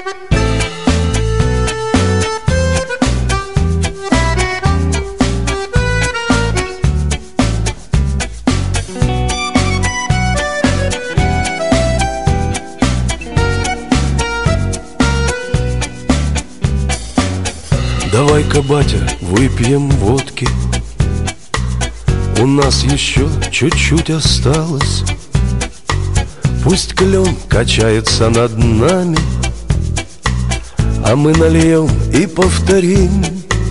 Давай-ка, батя, выпьем водки, у нас еще чуть-чуть осталось. Пусть клен качается над нами, а мы нальем и повторим.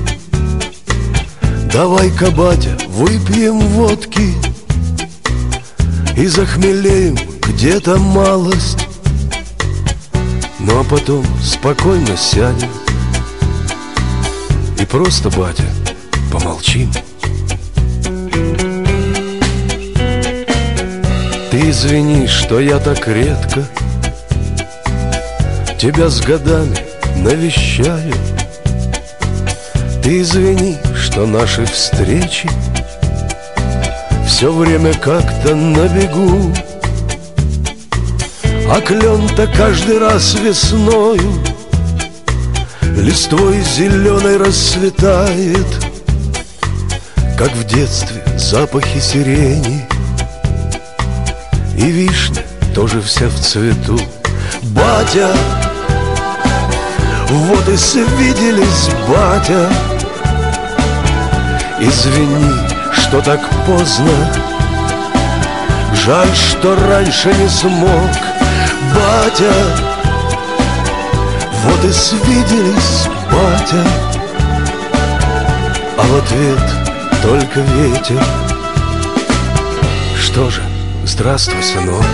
Давай-ка, батя, выпьем водки и захмелеем где-то малость. Ну а потом спокойно сядем и просто, батя, помолчим. Ты извини, что я так редко тебя с годами навещаю. Ты извини, что наши встречи все время как-то на бегу, а клен-то каждый раз весною листвой зеленой расцветает, как в детстве запахи сирени. И вишня тоже вся в цвету. Батя, вот и свиделись, батя. Извини, что так поздно, жаль, что раньше не смог. Батя, вот и свиделись, батя. А в ответ только ветер. Что же, здравствуй, сынок.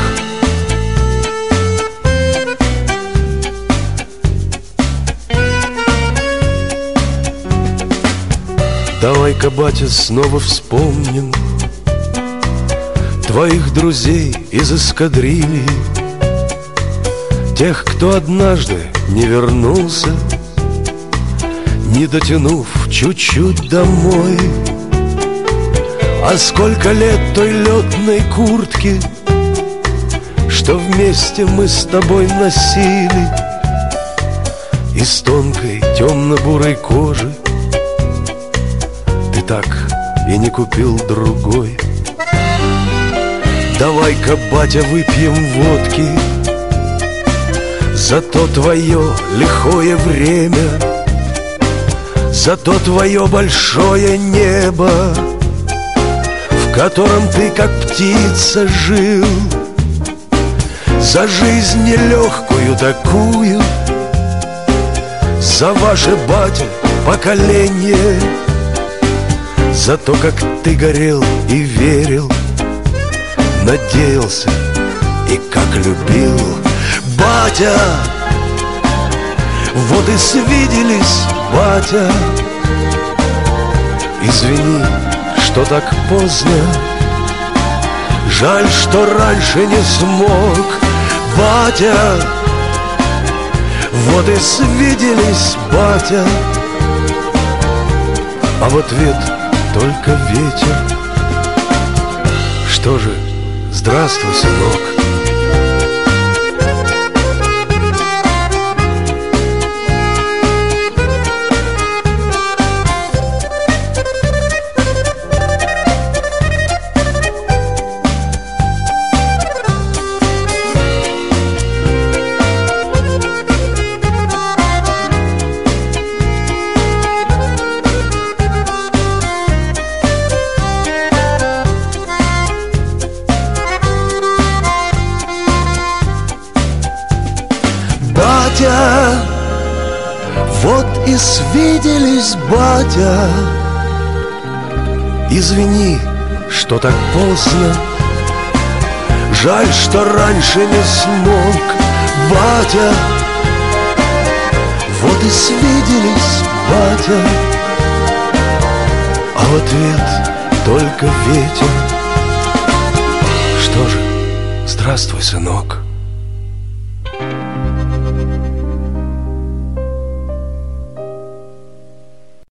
Давай-ка, батя, снова вспомним твоих друзей из эскадрильи, тех, кто однажды не вернулся, не дотянув чуть-чуть домой. А сколько лет той летной куртки, что вместе мы с тобой носили, из тонкой темно-бурой кожи, ты так и не купил другой. Давай-ка, батя, выпьем водки за то твое лихое время, за то твое большое небо, в котором ты как птица жил, за жизнь нелегкую такую, за ваше, батя, поколение, за то, как ты горел и верил, надеялся и как любил. Батя, вот и свиделись, батя. Извини, что так поздно, жаль, что раньше не смог. Батя, вот и свиделись, батя. А в ответ только ветер. Что же, здравствуй, сынок. Батя, вот и свиделись, батя. Извини, что так поздно, жаль, что раньше не смог. Батя, вот и свиделись, батя. А в ответ только ветер. Что же, здравствуй, сынок.